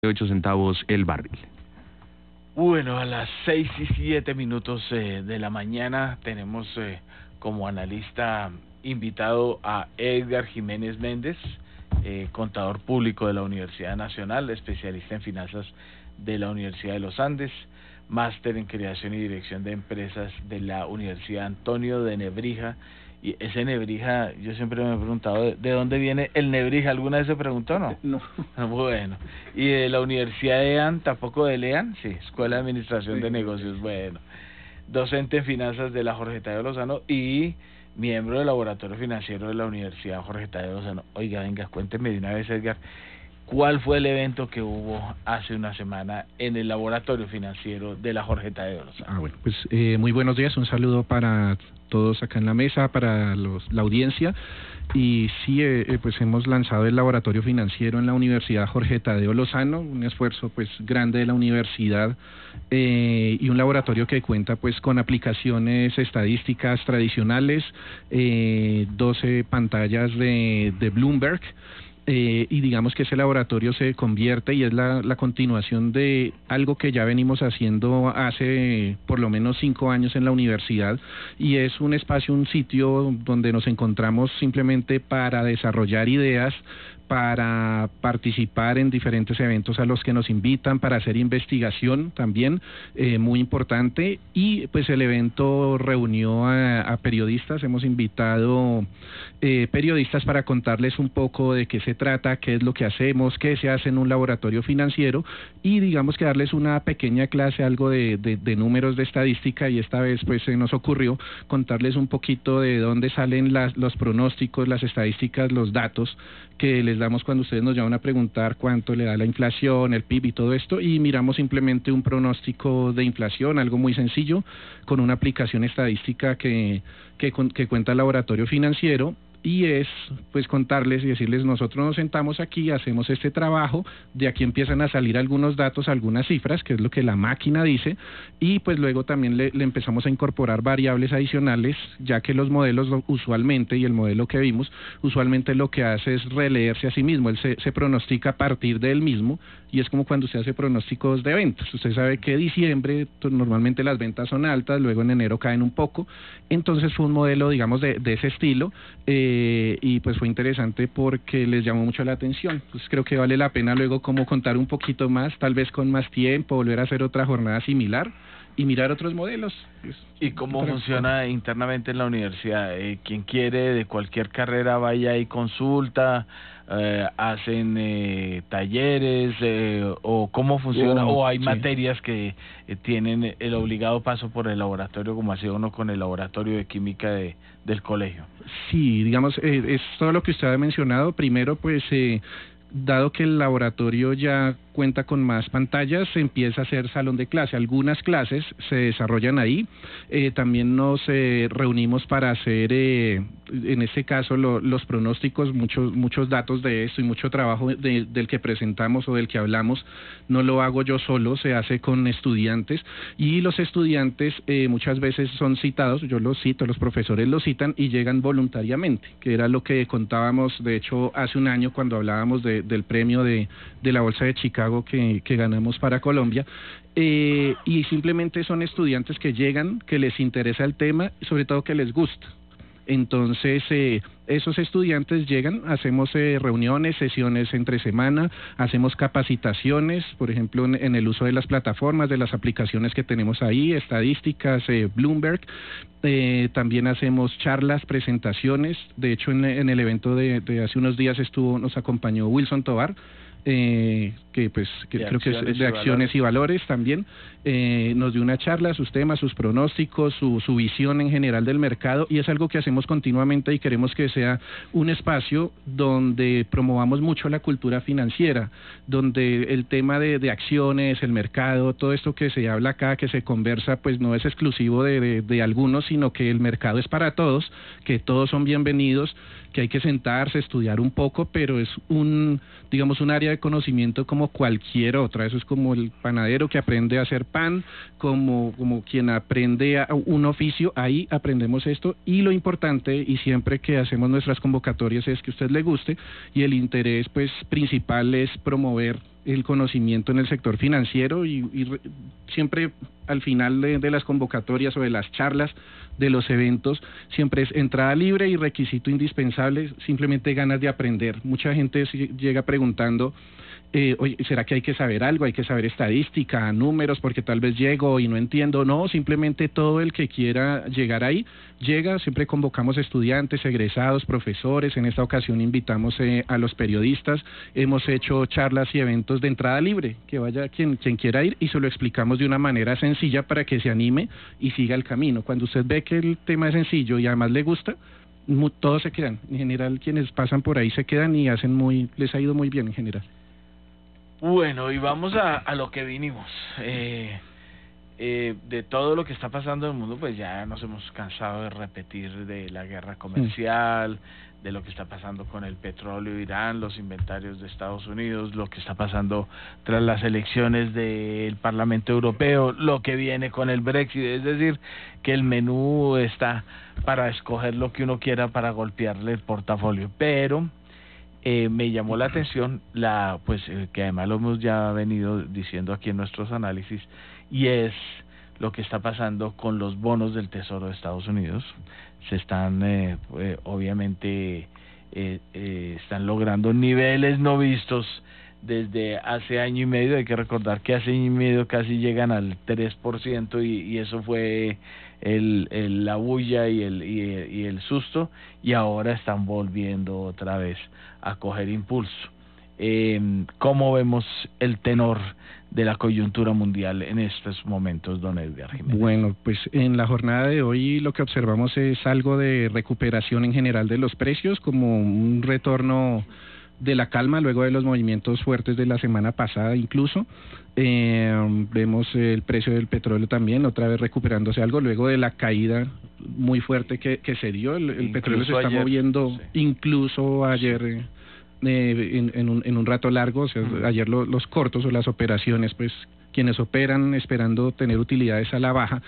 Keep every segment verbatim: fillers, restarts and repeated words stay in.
ocho centavos el barril. Bueno, a las seis y siete minutos eh, de la mañana tenemos eh, como analista invitado a Edgar Jiménez Méndez, eh, contador público de la Universidad Nacional, especialista en finanzas de la Universidad de los Andes, máster en creación y dirección de empresas de la Universidad Antonio de Nebrija. Y ese Nebrija, yo siempre me he preguntado, ¿de, de dónde viene el Nebrija? ¿Alguna vez se preguntó, no? No. Bueno, y de la Universidad de EAN, ¿tampoco de LEAN? Sí, Escuela de Administración Sí, de Negocios, bueno. Docente en finanzas de la Jorge Tadeo Lozano y miembro del Laboratorio Financiero de la Universidad Jorge Tadeo Lozano. Oiga, venga, cuénteme de una vez, Edgar, ¿cuál fue el evento que hubo hace una semana en el Laboratorio Financiero de la Jorge Tadeo Lozano? Ah, bueno, pues eh, muy buenos días, un saludo para todos acá en la mesa, para los, la audiencia. Y sí, eh, pues hemos lanzado el Laboratorio Financiero en la Universidad Jorge Tadeo Lozano, un esfuerzo pues grande de la universidad eh, y un laboratorio que cuenta pues con aplicaciones estadísticas tradicionales, eh, doce pantallas de, de Bloomberg. Eh, y digamos que ese laboratorio se convierte y es la, la continuación de algo que ya venimos haciendo hace por lo menos cinco años en la universidad, y es un espacio, un sitio donde nos encontramos simplemente para desarrollar ideas, para participar en diferentes eventos a los que nos invitan, para hacer investigación también, eh, muy importante. Y pues el evento reunió a, a periodistas, hemos invitado eh, periodistas para contarles un poco de qué se trata, qué es lo que hacemos, qué se hace en un laboratorio financiero, y digamos que darles una pequeña clase, algo de, de, de números, de estadística, y esta vez pues se nos ocurrió contarles un poquito de dónde salen las, los pronósticos, las estadísticas, los datos que les damos cuando ustedes nos llaman a preguntar cuánto le da la inflación, el P I B y todo esto, y miramos simplemente un pronóstico de inflación, algo muy sencillo, con una aplicación estadística que, que, que cuenta el laboratorio financiero. Y es pues contarles y decirles, nosotros nos sentamos aquí, hacemos este trabajo, de aquí empiezan a salir algunos datos, algunas cifras, que es lo que la máquina dice, y pues luego también le, le empezamos a incorporar variables adicionales, ya que los modelos usualmente, y el modelo que vimos, usualmente lo que hace es releerse a sí mismo, él se, se pronostica a partir de él mismo, y es como cuando usted hace pronósticos de ventas. Usted sabe que diciembre pues, normalmente las ventas son altas, luego en enero caen un poco, entonces fue un modelo, digamos, de, de ese estilo, eh, Eh, y pues fue interesante porque les llamó mucho la atención. Pues creo que vale la pena luego como contar un poquito más, tal vez con más tiempo, volver a hacer otra jornada similar y mirar otros modelos. Pues, ¿y cómo funciona internamente en la universidad? Eh, quien quiere de cualquier carrera vaya y consulta, eh, hacen eh, talleres, eh, o cómo funciona, oh, o hay sí. materias que eh, tienen el obligado paso por el laboratorio, como hacía uno con el laboratorio de química de, del colegio. Sí, digamos, eh, es todo lo que usted ha mencionado. Primero, pues, eh, dado que el laboratorio ya cuenta con más pantallas, se empieza a hacer salón de clase. Algunas clases se desarrollan ahí. Eh, también nos eh, reunimos para hacer, eh, en este caso, lo, los pronósticos, muchos muchos datos de esto y mucho trabajo de, del que presentamos o del que hablamos. No lo hago yo solo, se hace con estudiantes, y los estudiantes eh, muchas veces son citados, yo los cito, los profesores los citan y llegan voluntariamente, que era lo que contábamos, de hecho, hace un año cuando hablábamos de, del premio de, de la Bolsa de Chicago que, que ganamos para Colombia, eh, y simplemente son estudiantes que llegan, que les interesa el tema y sobre todo que les gusta. Entonces, eh, esos estudiantes llegan, hacemos eh, reuniones, sesiones entre semana, hacemos capacitaciones, por ejemplo, en, en el uso de las plataformas, de las aplicaciones que tenemos ahí, estadísticas, eh, Bloomberg. Eh, también hacemos charlas, presentaciones. De hecho, en, en el evento de, de hace unos días estuvo, nos acompañó Wilson Tovar, eh, que pues que creo que es de acciones y valores también, eh, nos dio una charla, sus temas, sus pronósticos, su, su visión en general del mercado, y es algo que hacemos continuamente y queremos que sea un espacio donde promovamos mucho la cultura financiera, donde el tema de, de acciones, el mercado, todo esto que se habla acá, que se conversa, pues no es exclusivo de, de, de algunos, sino que el mercado es para todos, que todos son bienvenidos, que hay que sentarse, estudiar un poco, pero es un, digamos, un área de conocimiento como cualquier otra. Eso es como el panadero que aprende a hacer pan, como, como quien aprende a un oficio, ahí aprendemos esto, y lo importante, y siempre que hacemos nuestras convocatorias, es que a usted le guste, y el interés pues principal es promover el conocimiento en el sector financiero y, y re, siempre al final de, de las convocatorias o de las charlas, de los eventos, siempre es entrada libre y requisito indispensable, simplemente ganas de aprender. Mucha gente llega preguntando, eh, oye, ¿será que hay que saber algo? ¿Hay que saber estadística, números, porque tal vez llego y no entiendo? No, simplemente todo el que quiera llegar ahí, llega, siempre convocamos estudiantes, egresados, profesores, en esta ocasión invitamos eh, a los periodistas, hemos hecho charlas y eventos de entrada libre, que vaya quien, quien quiera ir y se lo explicamos de una manera sencilla para que se anime y siga el camino. Cuando usted ve que el tema es sencillo y además le gusta, todos se quedan. En general, quienes pasan por ahí se quedan y hacen muy, les ha ido muy bien en general. Bueno, y vamos a, a lo que vinimos. Eh, eh, de todo lo que está pasando en el mundo, pues ya nos hemos cansado de repetir de la guerra comercial, mm. de lo que está pasando con el petróleo de Irán, los inventarios de Estados Unidos, lo que está pasando tras las elecciones del Parlamento Europeo, lo que viene con el Brexit, es decir, que el menú está para escoger lo que uno quiera para golpearle el portafolio, pero eh, me llamó la atención, la pues eh, que además lo hemos ya venido diciendo aquí en nuestros análisis, y es lo que está pasando con los bonos del Tesoro de Estados Unidos. Se están, eh, eh, obviamente, eh, eh, están logrando niveles no vistos desde hace año y medio. Hay que recordar que hace año y medio casi llegan al tres por ciento y, y eso fue el, el, la bulla y el, y, y el susto, y ahora están volviendo otra vez a coger impulso. Eh, ¿Cómo vemos el tenor de la coyuntura mundial en estos momentos, don Edgar Jiménez? Bueno, pues en la jornada de hoy lo que observamos es algo de recuperación en general de los precios, como un retorno de la calma luego de los movimientos fuertes de la semana pasada incluso. Eh, vemos el precio del petróleo también otra vez recuperándose algo luego de la caída muy fuerte que, que se dio. El, el petróleo se está ayer, moviendo, sí. incluso ayer... Eh, Eh, en, en, un, en un rato largo, o sea, uh-huh. ayer lo, los cortos o las operaciones, pues quienes operan esperando tener utilidades a la baja,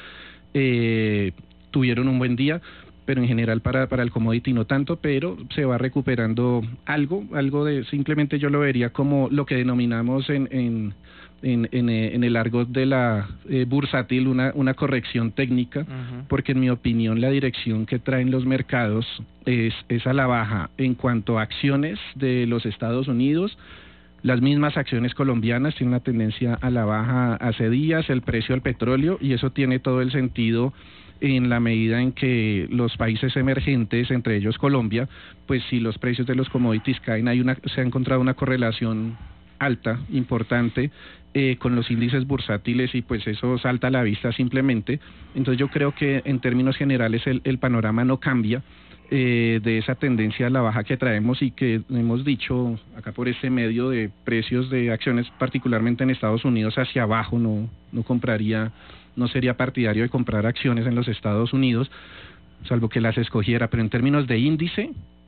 eh, tuvieron un buen día, pero en general para, para el commodity no tanto, pero se va recuperando algo, algo de, simplemente yo lo vería como lo que denominamos en, en En, en, en el argot de la eh, bursátil una, una corrección técnica, uh-huh. porque en mi opinión la dirección que traen los mercados es, es a la baja en cuanto a acciones de los Estados Unidos. Las mismas acciones colombianas tienen una tendencia a la baja hace días, el precio del petróleo, y eso tiene todo el sentido en la medida en que los países emergentes, entre ellos Colombia, pues si los precios de los commodities caen, hay una, se ha encontrado una correlación alta, importante, eh, con los índices bursátiles, y pues eso salta a la vista simplemente. Entonces yo creo que en términos generales el, el panorama no cambia eh, de esa tendencia a la baja que traemos y que hemos dicho acá por este medio de precios de acciones, particularmente en Estados Unidos, hacia abajo. No, no compraría, no sería partidario de comprar acciones en los Estados Unidos, salvo que las escogiera, pero en términos de índice,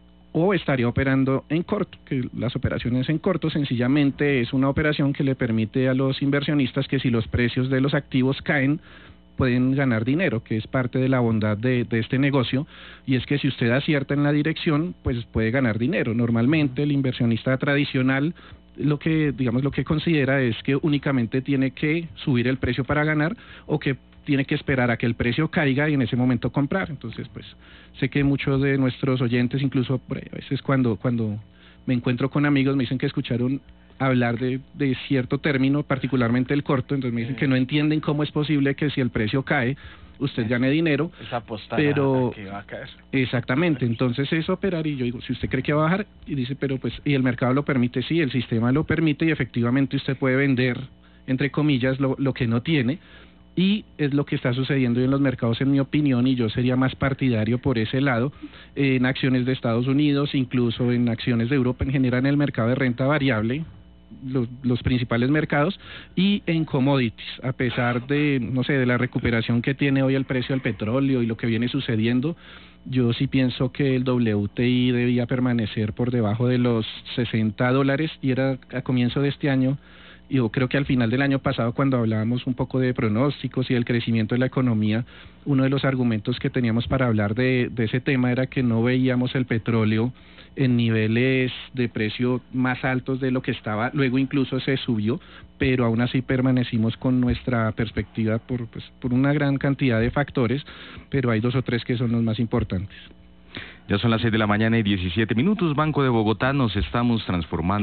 o estaría operando en corto, que las operaciones en corto sencillamente es una operación que le permite a los inversionistas que si los precios de los activos caen, pueden ganar dinero, que es parte de la bondad de, de este negocio, y es que si usted acierta en la dirección, pues puede ganar dinero. Normalmente el inversionista tradicional lo que, digamos, lo que considera es que únicamente tiene que subir el precio para ganar, o que tiene que esperar a que el precio caiga y en ese momento comprar. Entonces, pues, sé que muchos de nuestros oyentes, incluso por ahí, a veces cuando, cuando me encuentro con amigos, me dicen que escucharon hablar de, de cierto término, particularmente el corto, entonces me dicen que no entienden cómo es posible que si el precio cae, usted gane dinero, es apostar pero a que va a caer. Exactamente, entonces es operar, y yo digo, si usted cree que va a bajar, y dice, pero pues, y el mercado lo permite, sí, el sistema lo permite, y efectivamente usted puede vender, entre comillas, lo, lo que no tiene, y es lo que está sucediendo en los mercados, en mi opinión, y yo sería más partidario por ese lado, eh, en acciones de Estados Unidos, incluso en acciones de Europa, en general en el mercado de renta variable, los, los principales mercados, y en commodities, a pesar de, no sé, de la recuperación que tiene hoy el precio del petróleo y lo que viene sucediendo, yo sí pienso que el W T I debía permanecer por debajo de los sesenta dólares, y era a comienzo de este año Y yo creo que al final del año pasado, cuando hablábamos un poco de pronósticos y del crecimiento de la economía, uno de los argumentos que teníamos para hablar de, de ese tema era que no veíamos el petróleo en niveles de precio más altos de lo que estaba, luego incluso se subió, pero aún así permanecimos con nuestra perspectiva por, pues, por una gran cantidad de factores, pero hay dos o tres que son los más importantes. Ya son las seis de la mañana y diecisiete minutos, Banco de Bogotá, nos estamos transformando.